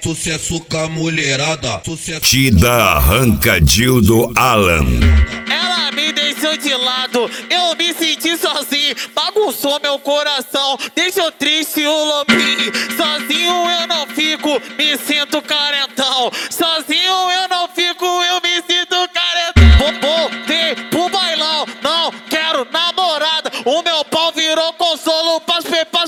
sucesso com a mulherada. Tida Arrancadil do Alan. Ela me deixou de lado, eu me senti sozinho, bagunçou meu coração, deixou triste o lobinho. Sozinho eu não fico, me sinto carentão. Sozinho eu não fico, eu me sinto carentão. Voltei pro bailão, não quero namorada. O meu pau virou consolo pras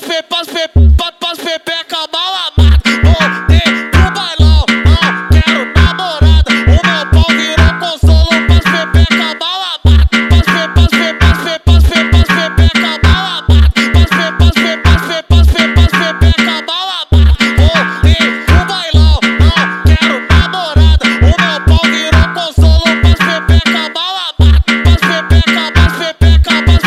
pepeca mal amada. Voltei pro bailão, não quero namorada. O meu pau virou consolo pras pepeca mal amada. Pras pepeca mal amada. Pras pepeca mal amada. Voltei pro bailão, não quero namorada. O meu pau virou consolo pras pepeca mal amada. Pras pepeca mal amada. Pras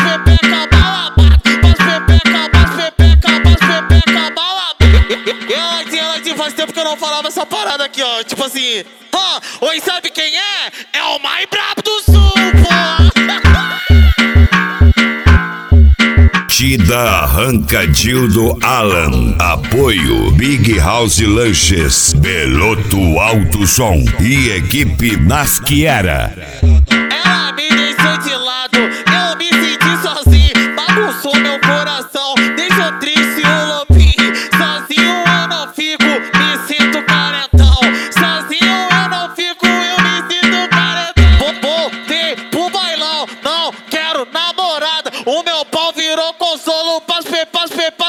pepeca mal amada. Ela faz tempo que eu não falava essa parada aqui, ó. Tipo assim, oi, sabe quem é? É o mais brabo do sul, pô. Tida Arrancadil do Alan. Apoio Big House Lanches, Beloto Alto Som e equipe Nasquiera. Ela me deixou de lado, eu me senti sozinho, bagunçou meu coração, deixou triste o lobinho. Sozinho eu não fico, me sinto carentão. Sozinho eu não fico, eu me sinto carentão. Voltei pro bailão, não quero namorada. O meu pau virou consolo pras pepeca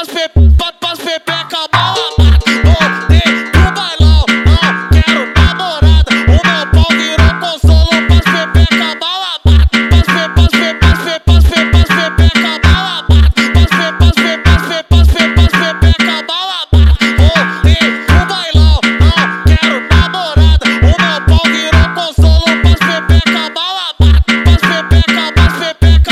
mal amada. Voltei pro bailão, não quero namorada. O meu pau virou consolo pras pepeca mal amada. Pras pepeca mal amada. Pras pepeca mal amada. Voltei pro bailão, não quero namorada. O meu pau virou consolo pras pepeca mal amada. Pras pepeca mal amada.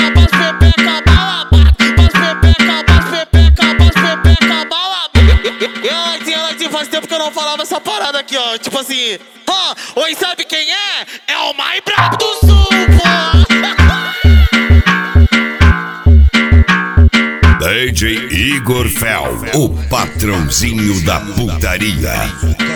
Pras pepeca mal amada. Ela faz tempo que eu não falava essa parada aqui, ó. Tipo assim, oi, sabe quem é? É o mais brabo do sul, pô. DJ Igor Fel, o patrãozinho da putaria.